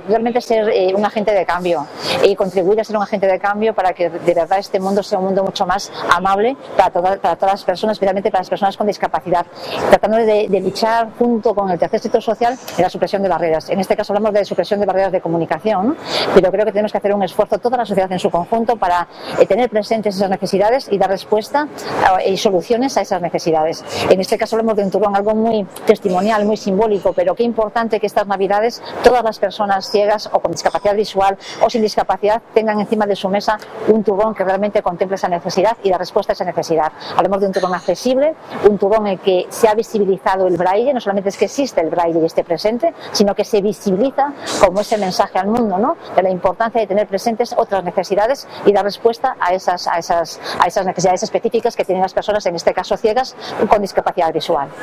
realmente ser un agente de cambio y contribuir a ser un agente de cambio para que de verdad este mundo sea un mundo mucho más amable para todas las personas, especialmente para las personas con discapacidad, tratando de luchar junto con el tercer sector social en la supresión de barreras. En este caso hablamos de supresión de barreras de comunicación, pero creo que tenemos que hacer un esfuerzo toda la sociedad en su conjunto para tener presentes esas necesidades y dar respuesta y soluciones a esas necesidades. En este caso hablamos de un turrón, algo muy testimonial, muy simbólico, pero qué importante que estas Navidades todas las personas ciegas o con discapacidad visual o sin discapacidad tengan encima de su mesa un turrón que realmente contemple esa necesidad y da respuesta a esa necesidad. Hablamos de un turrón accesible, un turrón en que se ha visibilizado el braille, no solamente es que existe el braille y esté presente, sino que se visibiliza como ese mensaje al mundo, ¿no?, de la importancia de tener presentes otras necesidades y dar respuesta a esas necesidades específicas que tienen las personas, en este caso ciegas, con discapacidad visual.